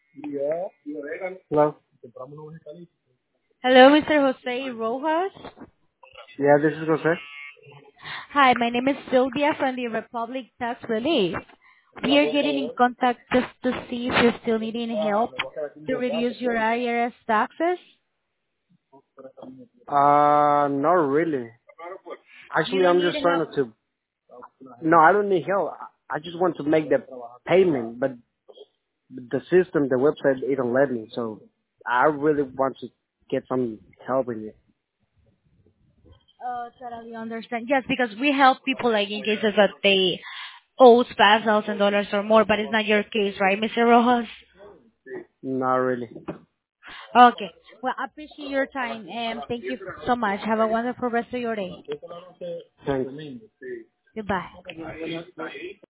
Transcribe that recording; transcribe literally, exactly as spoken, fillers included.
Hello. Hello, mister Jose Rojas. Yeah, this is Jose. Hi, my name is Sylvia from the Republic Tax Relief. We are getting in contact just to see if you're still needing help to reduce your I R S taxes. Uh, not really. You Actually, don't I'm need just trying help. to. No, I don't need help. I just want to make the payment, but the system, the website, it don't let me. So I really want to get some help in it. Oh, totally understand. Yes, because we help people like in cases that they owe five thousand dollars or more, but it's not your case, right, mister Rojas? Not really. Okay. Well, I appreciate your time and thank you so much. Have a wonderful rest of your day. Thanks. Goodbye.